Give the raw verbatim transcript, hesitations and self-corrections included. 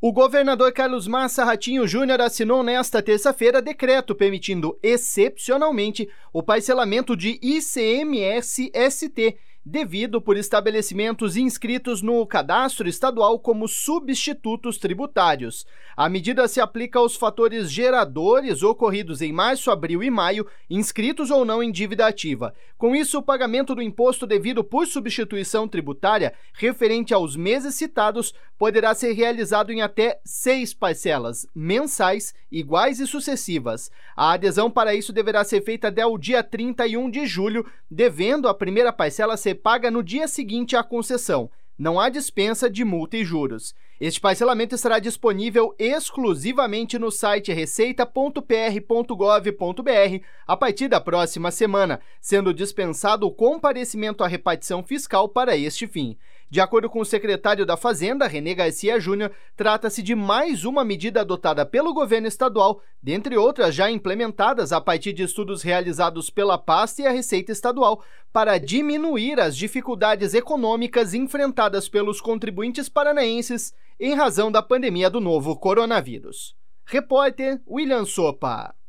O governador Carlos Massa Ratinho Júnior assinou nesta terça-feira decreto permitindo, excepcionalmente, o parcelamento de I C M S-S T, devido por estabelecimentos inscritos no cadastro estadual como substitutos tributários. A medida se aplica aos fatores geradores ocorridos em março, abril e maio, inscritos ou não em dívida ativa. Com isso, o pagamento do imposto devido por substituição tributária referente aos meses citados poderá ser realizado em até seis parcelas mensais, iguais e sucessivas. A adesão para isso deverá ser feita até o dia trinta e um de julho, devendo a primeira parcela ser paga no dia seguinte à concessão. Não há dispensa de multa e juros. Este parcelamento estará disponível exclusivamente no site receita ponto p r ponto gov ponto b r a partir da próxima semana, sendo dispensado o comparecimento à repartição fiscal para este fim. De acordo com o secretário da Fazenda, René Garcia Júnior, trata-se de mais uma medida adotada pelo governo estadual, dentre outras já implementadas a partir de estudos realizados pela pasta e a Receita Estadual, para diminuir as dificuldades econômicas enfrentadas pelos contribuintes paranaenses em razão da pandemia do novo coronavírus. Repórter William Sopa.